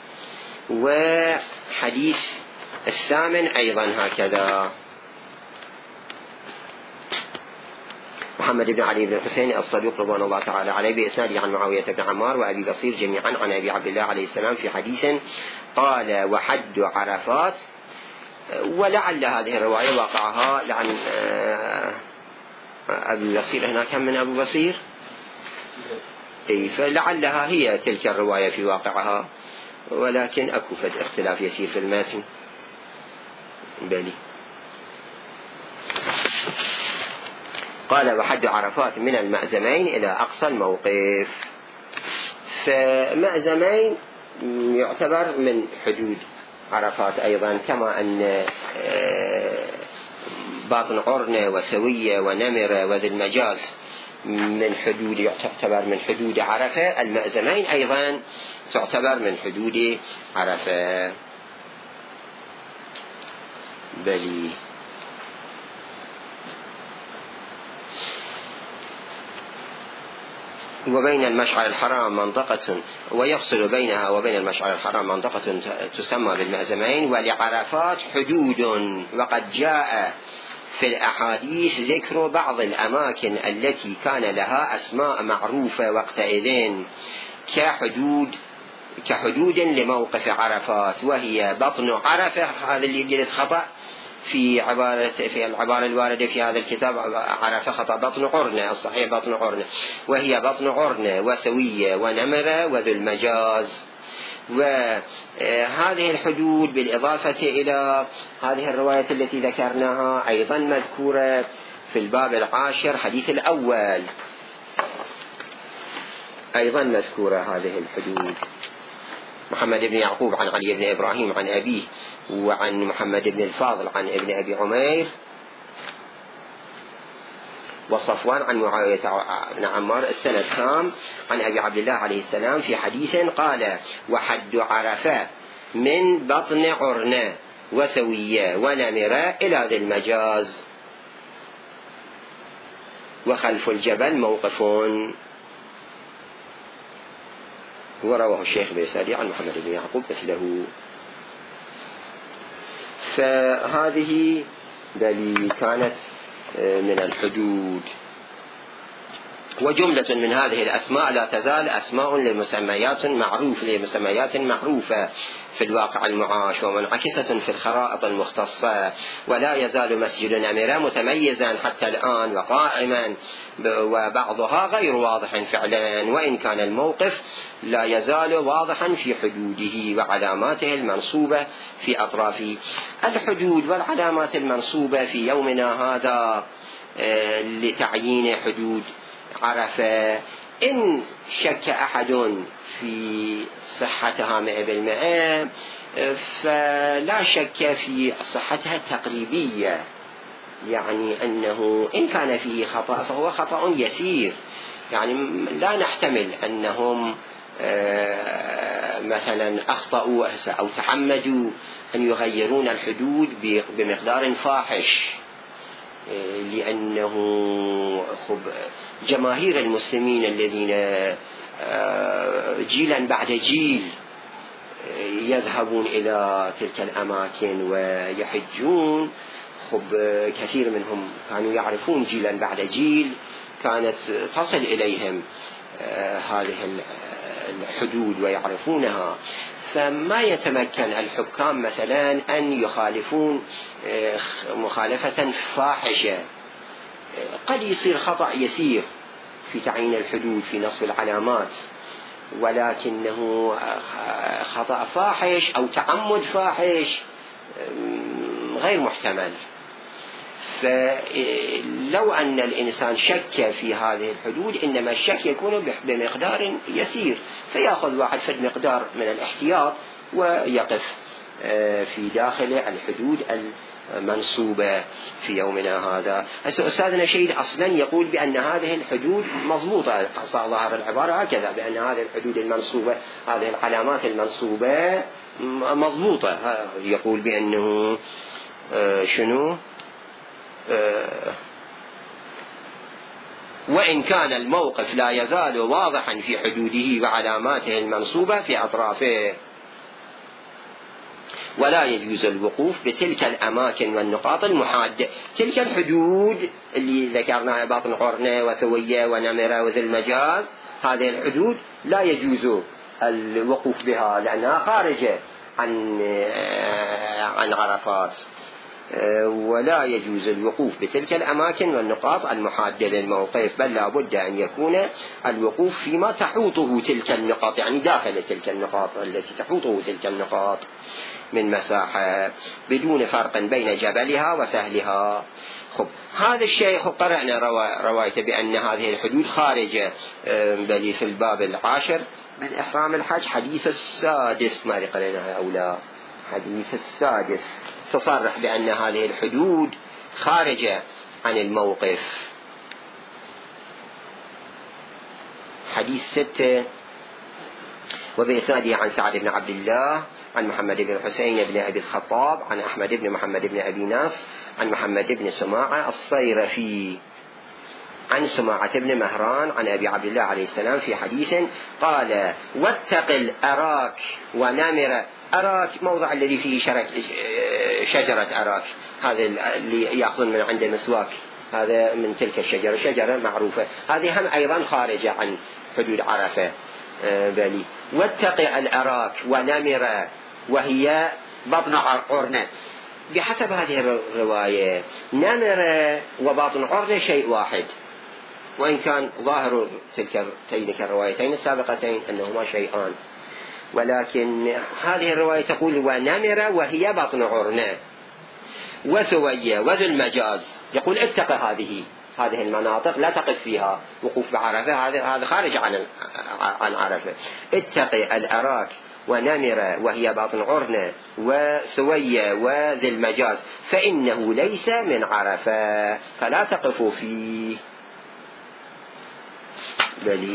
وحديث الثامن أيضا هكذا، محمد بن علي بن الحسين الصدوق رضوان الله تعالى عليه بإسناده عن معاوية بن عمار وأبي بصير جميعا عن أبي عبد الله عليه السلام في حديث قال وحد عرفات. ولعل هذه الرواية واقعها، لعن أبي بصير هنا كم من أبو بصير، فلعلها هي تلك الرواية في واقعها، ولكن أكو فد اختلاف يسير في المتن. بلي قال وحد عرفات من المأزمين إلى أقصى الموقف. فمأزمين يعتبر من حدود عرفات أيضا، كما أن باطن عرنة وسوية ونمرة وذي المجاز من حدود، يعتبر من حدود عرفة. المأزمين أيضا تعتبر من حدود عرفة. بلي وبين المشعر الحرام منطقة، ويفصل بينها وبين المشعر الحرام منطقة تسمى بالمأزمين. ولعرفات حدود، وقد جاء في الأحاديث ذكر بعض الأماكن التي كان لها أسماء معروفة وقتئذ كحدود لموقف عرفات، وهي بطن عرفة. هذا اللي جلس خطأ في العبارة الواردة في هذا الكتاب، عرفة خطأ، بطن عرنة، الصحيح بطن عرنة، وهي بطن عرنة وسوية ونمرة وذو المجاز. وهذه الحدود بالإضافة إلى هذه الرواية التي ذكرناها أيضا مذكورة في الباب العاشر حديث الأول، أيضا مذكورة هذه الحدود. محمد بن يعقوب عن علي بن إبراهيم عن أبيه، وعن محمد بن الفاضل عن ابن أبي عمير، وصفوان عن معاوية بن عمار السند تام عن أبي عبد الله عليه السلام في حديث قال وحد عرفة من بطن عرنة وسوية ونمرة إلى ذي المجاز، وخلف الجبل موقف. ورواه الشيخ بيساري عن محمد بن يعقوب مثله. فهذه دليل كانت من الحدود. وجملة من هذه الأسماء لا تزال أسماء لمسميات معروفة في الواقع المعاش ومنعكسة في الخرائط المختصة. ولا يزال مسجد نمرة متميزا حتى الآن وقائما، وبعضها غير واضح فعلا، وإن كان الموقف لا يزال واضحا في حدوده وعلاماته المنصوبة في أطرافه. الحدود والعلامات المنصوبة في يومنا هذا لتعيين حدود عرفة، إن شك أحد في صحتها 100%، فلا شك في صحتها التقريبية، يعني أنه إن كان فيه خطأ فهو خطأ يسير، يعني لا نحتمل أنهم مثلا أخطأوا أو تعمدوا أن يغيرون الحدود بمقدار فاحش، لأنه جماهير المسلمين الذين جيلا بعد جيل يذهبون إلى تلك الأماكن ويحجون، كثير منهم كانوا يعرفون جيلا بعد جيل، كانت تصل إليهم هذه الحدود ويعرفونها. فما يتمكن الحكام مثلا أن يخالفون مخالفة فاحشة، قد يصير خطأ يسير في تعيين الحدود في نصب العلامات، ولكنه خطأ فاحش أو تعمد فاحش غير محتمل. فلو أن الإنسان شك في هذه الحدود، إنما الشك يكون بمقدار يسير، فيأخذ واحد في المقدار من الاحتياط ويقف في داخل الحدود المنصوبة في يومنا هذا. أستاذنا شهيد أصلا يقول بأن هذه الحدود مضبوطة، ظاهر العبارة هكذا، بأن هذه الحدود المنصوبة، هذه العلامات المنصوبة مضبوطة. يقول بأنه شنو؟ وإن كان الموقف لا يزال واضحا في حدوده وعلاماته المنصوبة في أطرافه، ولا يجوز الوقوف بتلك الأماكن والنقاط المحادة. تلك الحدود اللي ذكرناها، باطن قرنة وثوية ونمرة وذي المجاز، هذه الحدود لا يجوز الوقوف بها لأنها خارجة عن عرفات، ولا يجوز الوقوف بتلك الأماكن والنقاط المحادة للموقف، بل لا بد أن يكون الوقوف فيما تحوطه تلك النقاط، يعني داخل تلك النقاط التي تحوطه تلك النقاط من مساحة، بدون فرق بين جبلها وسهلها. خب هذا الشيء قرأنا روايته بأن هذه الحدود خارجة، بل في الباب 10 من إحرام الحج، حديث السادس، ما قرأناها أو لا، حديث السادس تصرح بأن هذه الحدود خارجة عن الموقف. حديث 6 وبإسناده عن سعد بن عبد الله عن محمد بن حسين بن أبي الخطاب عن أحمد بن محمد بن أبي ناس عن محمد بن سماعة الصيرفي عن سماعة بن مهران عن أبي عبد الله عليه السلام في حديث قال: واتق الأراك ونمر. أراك موضع الذي فيه شجرة أراك، هذا اللي يأخذون من عند مسواك، هذا من تلك الشجرة، شجرة معروفة، هذه هم أيضا خارجة عن حدود عرفة. بلي واتق الأراك ونمر وهي بطن عرنة. بحسب هذه الرواية نمر وباطن عرنة شيء واحد، وإن كان ظاهر تلك الروايتين السابقتين أنهما شيئان، ولكن هذه الرواية تقول ونمر وهي بطن عرنة. وثوية وذو المجاز يقول اتق هذه المناطق لا تقف فيها، وقوف بعرفة هذا خارج عن عرفة. اتق الأراك ونمر وهي باطن عرنة وثوية وذي المجاز فإنه ليس من عرفة فلا تقفوا فيه. بلي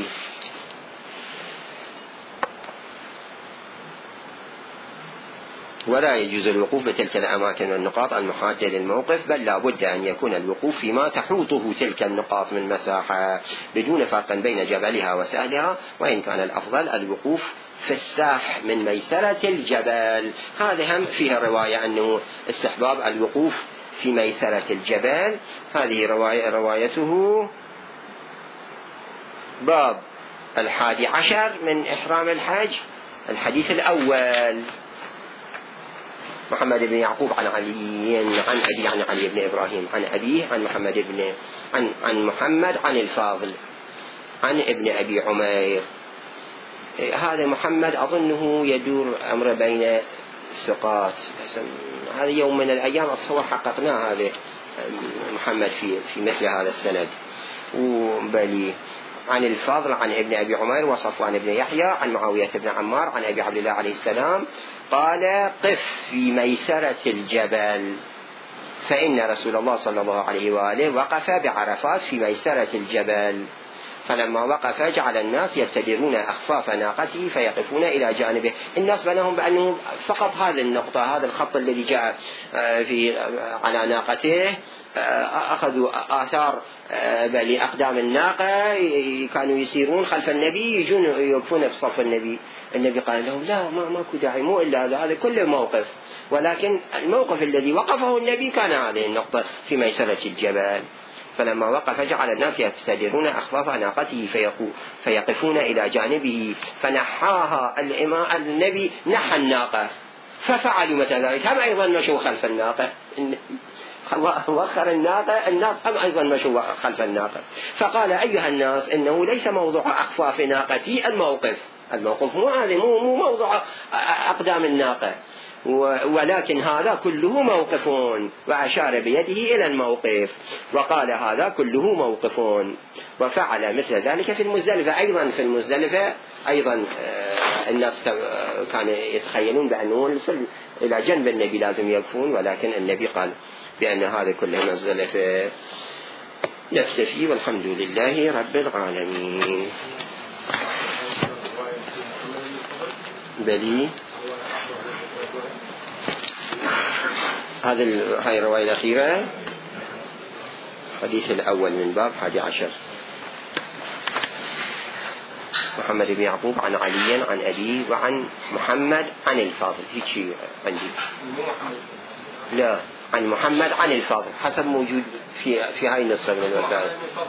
ولا يجوز الوقوف بتلك الأماكن والنقاط المحادة للموقف، بل لا بد أن يكون الوقوف فيما تحوطه تلك النقاط من مساحة، بدون فرق بين جبلها وسهلها، وإن كان الأفضل الوقوف في السافح من ميسرة الجبل. هذا هم فيها الرواية أنه استحباب الوقوف في ميسرة الجبل. هذه روايته باب 11 من إحرام الحج، الحديث الأول. محمد بن يعقوب عن علي عن أبي عن علي بن إبراهيم عن أبيه عن محمد عن الفاضل عن ابن أبي عمير. هذا محمد أظنه يدور أمر بين ثقات، هذا يوم من الأيام أتصور حققناه هذا محمد في مثل هذا السند. وبلي عن الفاضل عن ابن أبي عمير وصفوان بن يحيى عن معاوية بن عمار عن أبي عبد الله عليه السلام قال: قف في ميسرة الجبل، فإن رسول الله صلى الله عليه وآله وقف بعرفات في ميسرة الجبل، فلما وقف جعل الناس يبتدرون أخفاف ناقته فيقفون إلى جانبه. الناس بنهم بأنه فقط هذه النقطة، هذا الخط الذي جاء على ناقته، أخذوا آثار لأقدام الناقة، كانوا يسيرون خلف النبي، يجون يوقفون بصف النبي. النبي قال لهم: لا، ماكو داعي، مو إلا هذا كله موقف، ولكن الموقف الذي وقفه النبي كان هذه النقطة في ميسرة الجبل. فلما وقف جعل الناس يبتدرون أخفاف ناقته فيقفون إلى جانبه، فنحاها النبي، نحى الناقة، ففعلوا مثل ذلك، هم أيضا مشوا خلف الناقة. وخر الناقة، الناس هم أيضا مشوا خلف الناقة. فقال أيها الناس إنه ليس موضوع أخفاف ناقتي الموقف مو موضوع أقدام الناقة، ولكن هذا كله موقف، وأشار بيده إلى الموقف وقال هذا كله موقف. وفعل مثل ذلك في المزدلفة أيضا. في المزدلفة أيضا الناس كانوا يتخيلون بأنه إلى جنب النبي لازم يقفون، ولكن النبي قال بأن هذا كله مزدلفة. نكتفي والحمد لله رب العالمين. بلي هاي الرواية الأخيرة، الحديث الأول من باب 11. محمد بن يعقوب عن علي عن أبي وعن محمد عن الفاضل. هيك شيء عندي، لا عن محمد عن الفاضل حسب موجود في هاي النسخة من الوسائل.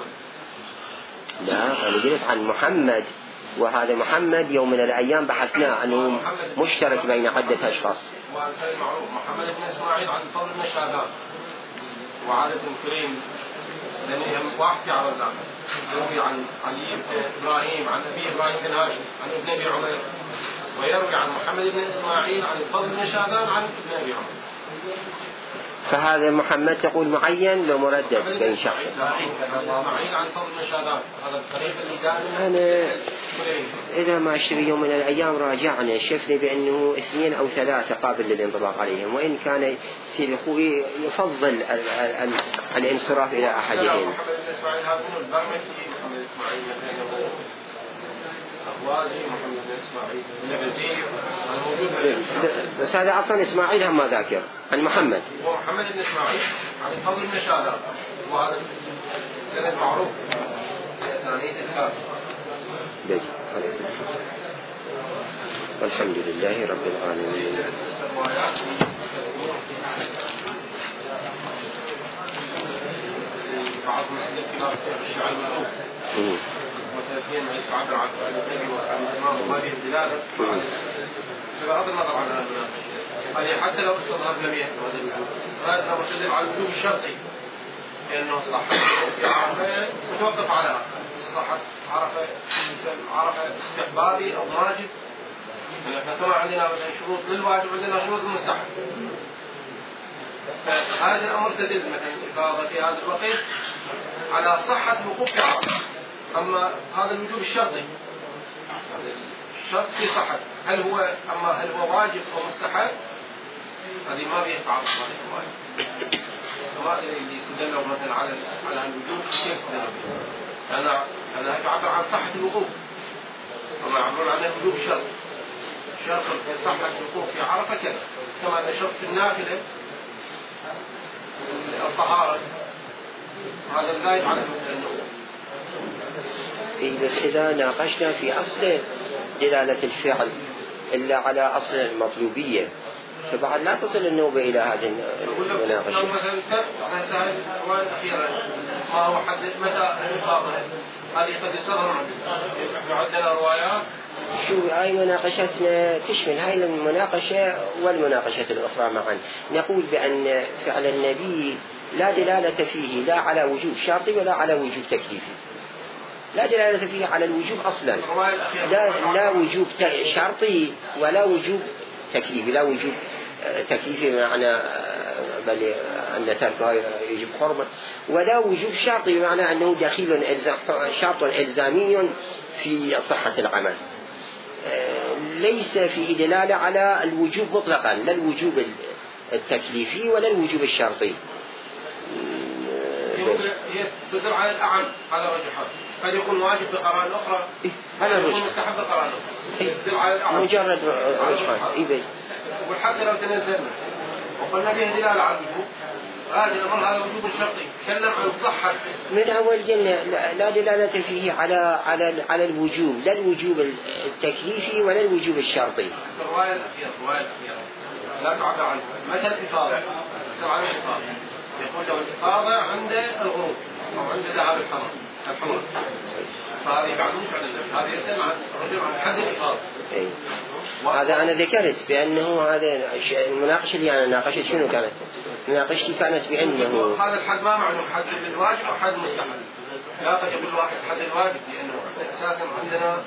لا أنا قلت عن محمد، وهذا محمد يوم من الأيام بحثنا أنه مشترك بين عدة أشخاص.
معروف محمد بن إسماعيل عن الفضل بن شهبان، وعادة كريم لأنهم واحد في عرضنا. يروي عن علي إبراهيم عن أبي إبراهيم بن هاشم عن ابن أبي عمر، ويروي عن محمد بن إسماعيل عن الفضل بن شهبان عن ابن أبي عمر.
فهذا محمد تقول معين لو مردد بين شخص.
إسماعيل عن الفضل بن شهبان، هذا الطريق اللي قال
أنا إذا ما أشتري يوم من الأيام راجعنا شفنا بأنه 2 أو 3 قابل للانطباق عليهم، وإن كان سيد أخوي يفضل الانصراف إلى أحدهم.
محمد بن إسماعيل هذا هو البرمكي، محمد بن إسماعيل مثلا أخوازي، محمد بن إسماعيل النبزي الموجود.
بس هذا أصلا إسماعيل هم ما ذاكر عن محمد.
هو محمد بن إسماعيل عن الفضل بن شهبان، وهذا سند معروف في أسانيد الكتاب.
والحمد لله رب العالمين.
بعض مسلم كبار الشيعة المعروف وتأثير من يتعبر عن النبي وعن الإمام وهذه الدلالة بغض النظر عن هذه حتى لو استظهر لم يحكم هذا الوجود، فهذا مستدل على الوجوب الشرطي، لأنه الصحة متوقف على الصحة. عرف استحبابي أو واجب، يعني كما عندنا مثلا شروط للواجب عندنا شروط المستحب. فهذا الأمر تدل مثلا إفاضة في هذا الوقت على صحة الوقوف في عرفة. أما هذا الوجوب الشرطي، الشرط في صحة، هل هو واجب أو مستحب؟ هذه ما بيتعرض هذه الواجب. وما اللي يستدلوا مثلا على الوجوب كيف يستدلوا؟ أنا أعبر عن صحة الوقوف، وما يعبرون عن الوجوب الشرط. شرط في صحة الوقوف في عرفة كذا، كما أن شرط في النافلة الطهارة، هذا لا يفعل
بس إذا ناقشنا في أصل دلالة الفعل إلا على أصل المطلوبية، فبعد لا تصل النوبة إلى هذه المناقشة.
مثلا الأحوال الأخيرة ما هو حدد متى الإفاضة، هذه قد يصدر عندنا روايات.
شو هاي مناقشتنا تشمل هاي المناقشة والمناقشة الأخرى معا. نقول بأن فعل النبي لا دلالة فيه لا على وجوب شرطي ولا على وجوب تكليفي، لا دلالة فيه على الوجوب أصلا، لا وجوب شرطي ولا وجوب تكليفي. لا وجوب تكليفي بمعنى بل أن تركها يجب حرمة، ولا وجوب شرطي بمعنى أنه دخيل شرط إلزامي في صحة العمل. ليس في دلالة على الوجوب مطلقا، لا الوجوب التكليفي ولا الوجوب الشرطي.
هي تدل على الأعم على وجهها، قد يكون واجب بقرائن أخرى، قد يكون مستحب بقرائن أخرى، تدل على الأعم
مجرد وجهان.
وحتى لو تنزلنا وقلنا به دلالة على الوجوب، هذا الأمر هذا وجوب الشرطي. تكلم عن صحة
من أول قلنا لا دلالة فيه على الوجوب، لا الوجوب التكليفي ولا الوجوب الشرطي.
الرواية الأخيرة لا تعبر عنه. متى الإفاضة؟ سمع الإفاضة يقول له الإفاضة عند الغروب أو عند ذهاب الحمر. فهذه بعد مش هذا يسأل عن رجل عن حد الإفاضة.
هذا أنا ذكرت بأنه هذا المناقشة اللي أنا ناقشت شنو كانت؟ مناقشتي كانت بأنه
هذا الحد ما معنى حد للواجب أو حد مستحب. لا قد يقول واحد حد الواجب لأنه أساسا عندنا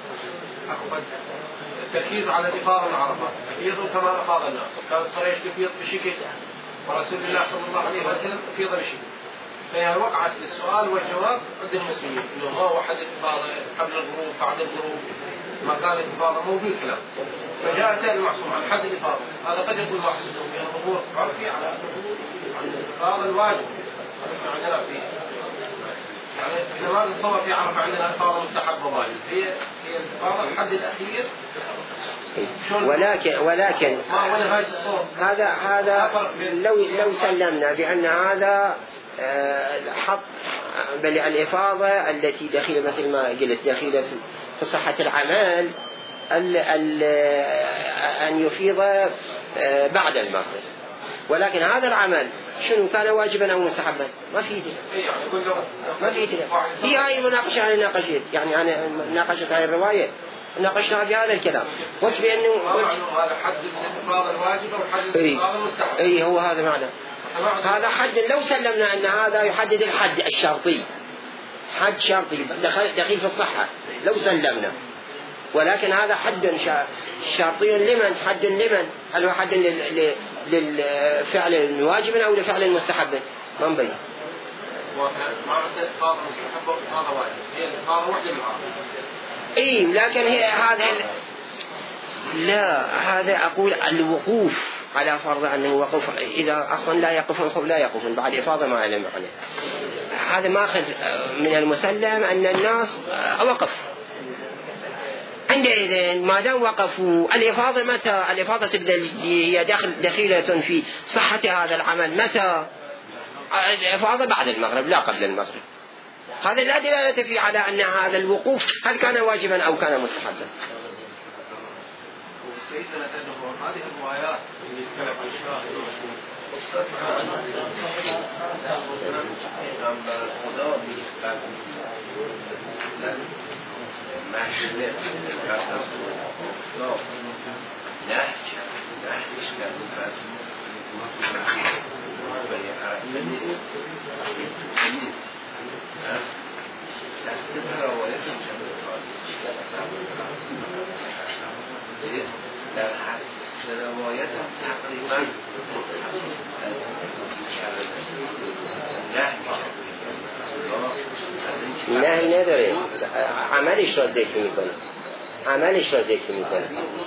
التركيز على الإفاضة مع عرفات، يفيضوا كما أفاض الناس، كانت قريش تفيض بشكل ورسول الله صلى الله عليه وسلم فيض بشكل، فهي وقعت للسؤال والجواب عند المسلمين إنه ما هو حد الإفاضة قبل الغروب بعد الغروب، ما كان الإفاضة موجود كلام، فجاء سائل المعصوم عن حد الإفاضة. هذا قد يقول واحد إنه الظهور عرفي على الإفاضة الواجب عندنا فيه، يعني إذا ما نتصور في عرفة عندنا إفاضة مستحب وواجب، هي الإفاضة الحد الأخير.
ولكن هذا لو سلمنا بأن هذا حق بل الإفاضة التي دخيلة مثل ما قلت دخيلة في صحة العمل أن يفيض بعد المغرب، ولكن هذا العمل شنو كان واجبا أو مستحبا ما في دليل، ما في دليل. هي هاي المناقشة على ناقشت، يعني أنا ناقشت هاي الرواية ناقشنا بهذا الكلام، قلت بأنه
هذا حد الإفاضة الواجب أو حد الإفاضة المستحب.
أي هو هذا معنى، هذا حد لو سلمنا أن هذا يحدد الحد الشرطي، حد شرطي دخيل في الصحة لو سلمنا، ولكن هذا حد شرطي لمن؟ حد لمن؟ هل هو حد للفعل واجب أو لفعل مستحب؟ ما مبين.
ما عندنا إفاضة مستحب وإفاضة واجب، هي الإفاضة واحدة من العرض.
إيه لكن هي هذا لا، هذا أقول الوقوف على فرض أنه وقوف، إذا أصلا لا يقفون لا يقفون بعد إفاضة ما علم عليه، هذا ماخذ من المسلم أن الناس وقف. عندئذ ما دام وقفوا الإفاضة متى؟ الإفاضة تبدأ هي دخيلة في صحة هذا العمل متى؟ الإفاضة بعد المغرب لا قبل المغرب. هذا لا دلالة فيه على أن هذا الوقوف هل كان واجبا أو كان مستحبا.
سيدنا أنه هذه الروايات اللي تكلم عن الشاهد
نهی نداره، عملش را ذکر میکنه، عملش را ذکر میکنه.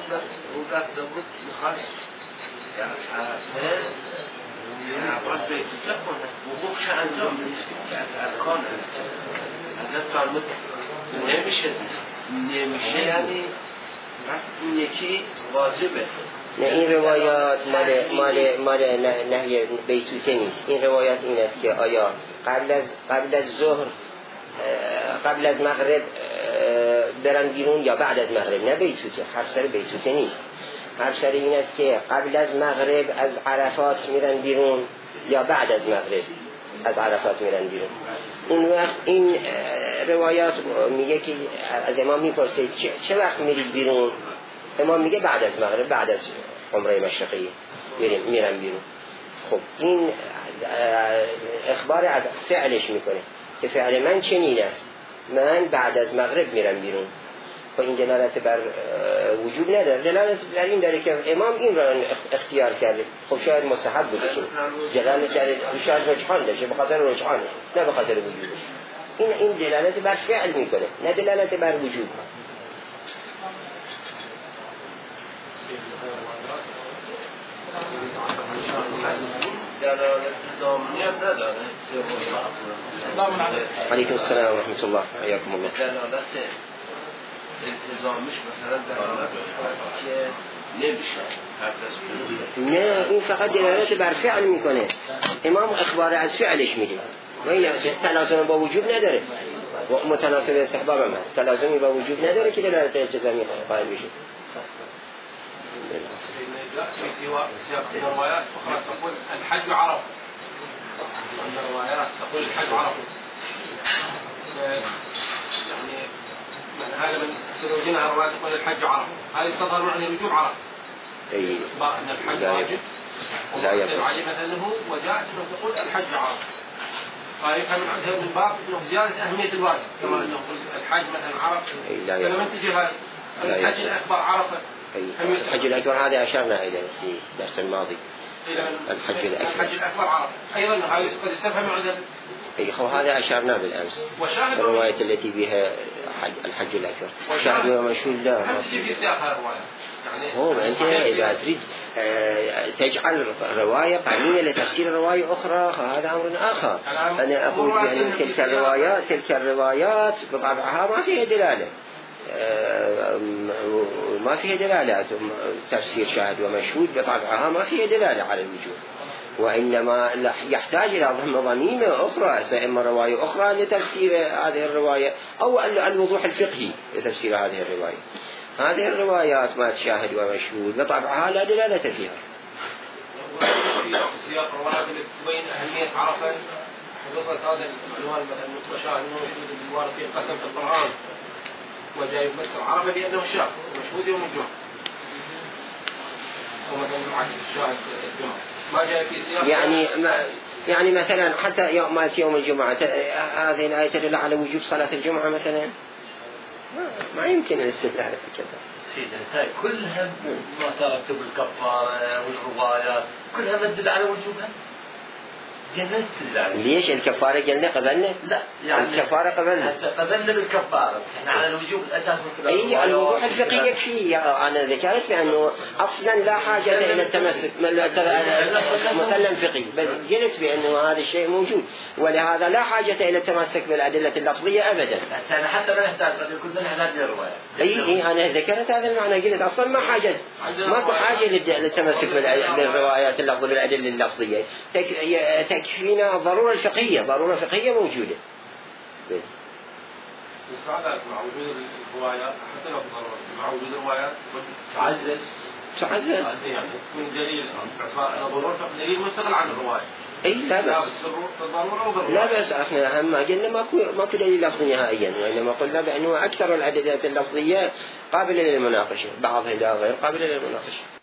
نمیشه یعنی این یکی واجبه.
نه این روایات مال نهی بیتوته نیست. این روایات این است که آیا قبل از ظهر قبل از مغرب برن بیرون یا بعد از مغرب، نه بیتوته، حرف سر بیتوته نیست. حرف سر این است که قبل از مغرب از عرفات میرن بیرون یا بعد از مغرب از عرفات میرن بیرون. اون وقت این روایات میگه که از امام میپرسه چه وقت میرید بیرون؟ امام میگه بعد از مغرب، بعد از عمره مشرقی میرن بیرون. خب این اخبار از فعلش میکنه که فعل من چنین است، من بعد از مغرب میرم بیرون. خب این دلالت بر وجوب نداره، دلالت بر این داره که امام این را اختیار کرده. خب شاید مستحب بوده، دلالت کرده شاید رجحان داشته، به خاطر رجحانه نه به خاطر وجوبش. این دلالت بر فعل میکنه نه دلالت بر وجوب. علیکم السلام و رحمت الله، حیاکم الله.
دلالت التزامش مثلا دلالت که نمیشه،
نه این فقط دلالت بر فعل میکنه. امام اخبار از فعلش میده و تلازم با وجوب نداره، متناسب استحباب هم هست، تلازمی با وجوب نداره که دلالت التزامی قائل بشه.
في سياق الروايات أخرى تقول الحج عرفة، عند الروايات تقول الحج عرفة، يعني من هذا من سلوجنا الروايات تقول الحج عرفة، هذه تظهر معنى الوجوب عرفة.
أي
أن الحج واجب
لا يبقى
مثلا أنه وجاءت أنه تقول الحج عرفة، فيفهم من باب أنه زيادة أهمية الواجب، كما أنه الحج مثلا عرفة، فلما تجي هذا الحج الأكبر عرفة.
الحج الأكبر هذا أشرنا إليه في الدرس الماضي.
الحج الأكبر عرفة أيضا هذا قد يستفهم عندنا.
هذا أشرنا بالأمس الرواية التي بها الحج الأكبر. شاهد ومشهود لا ما
في سياق الرواية.
هو أنت إذا تريد تجعل رواية قانونية لتفسير رواية أخرى هذا أمر آخر. أنا أقول بأن تلك الروايات بطبعها ما فيها دلالة، ما فيها دلالة. تفسير شاهد ومشهود بطبعها ما فيها دلالة على الوجوب، وإنما يحتاج إلى ضم ضميمة أخرى، إما رواية أخرى لتفسير هذه الرواية أو الوضوح الفقهي لتفسير هذه الرواية. هذه الروايات ما تشاهد ومشهود بطبعها لا دلالة فيها.
في سياق الروايات التي تبين أهمية عرفة حدوث هذا العنوان مثلا مشاهد موجود بالوارد في القسم في القرآن، وجاء يفسر عرفة بأنه شاك ومشهود يوم الجمعة، ومثلا العكس الشاهد الجمعة ما جاء في سياق
يعني مثلا حتى يوم الجمعة هذه الآية تدل على وجوب صلاة الجمعة مثلا، ما يمكن الاستدلال في كذا.
كلها ما ترتب الكفارة والروايات كلها تدل على وجوبها.
ليش الكفارة قلنا قبلنا؟
لا يعني
الكفارة قبلنا
بالكفارة، احنا على الوجوب الأساس.
أي الوضوح الفقهي يكفي. أنا ذكرت بأنه أصلا لا حاجة إلى التمسك مسلم فقهي، بل قلت بأنه هذا الشيء موجود، ولهذا لا حاجة إلى التمسك بالأدلة اللفظية أبدا.
أنا حتى لا نحتاج قد يكون نحتاج للرواية.
أي أنا ذكرت هذا المعنى، قلت أصلا ماكو حاجة للتمسك بالروايات اللفظية بالأدلة اللفظية، تكفينا ضرورة فقهية موجودة.
مع وجود الروايات حتى لو مع وجود الروايات
تعزز
يعني من دليل ضرورة دليل مستقل عن الرواية.
أي لا بأس لا بأس. احنا هم قلنا ماكو دليل لفظي نهائيا، وإنما قلنا بأنه أكثر الأدلات اللفظية قابلة للمناقشة، بعضها لا غير قابلة للمناقشة.